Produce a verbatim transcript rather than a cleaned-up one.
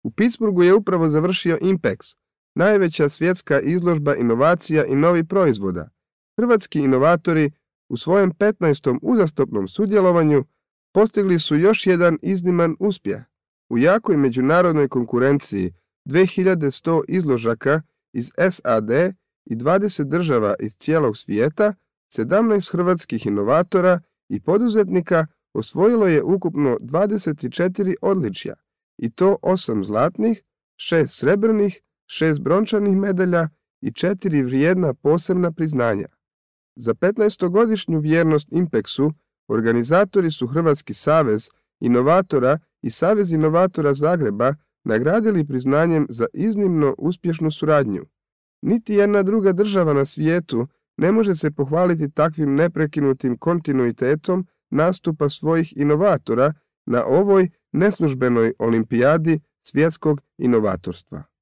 U Pittsburghu je upravo završio IMPEX, najveća svjetska izložba inovacija i novih proizvoda. Hrvatski inovatori u svojem petnaestom uzastopnom sudjelovanju postigli su još jedan izniman uspjeh. U jakoj međunarodnoj konkurenciji dvije hiljade sto izložaka iz S A D i dvadeset država iz cijelog svijeta, sedamnaest hrvatskih inovatora i poduzetnika osvojilo je ukupno dvadeset četiri odličja, i to osam zlatnih, šest srebrnih, šest brončanih medalja i četiri vrijedna posebna priznanja. Za petnaestogodišnju vjernost IMPEX-u organizatori su Hrvatski savez inovatora i Savez inovatora Zagreba nagradili priznanjem za iznimno uspješnu suradnju. Niti jedna druga država na svijetu ne može se pohvaliti takvim neprekinutim kontinuitetom nastupa svojih inovatora na ovoj neslužbenoj olimpijadi svjetskog inovatorstva.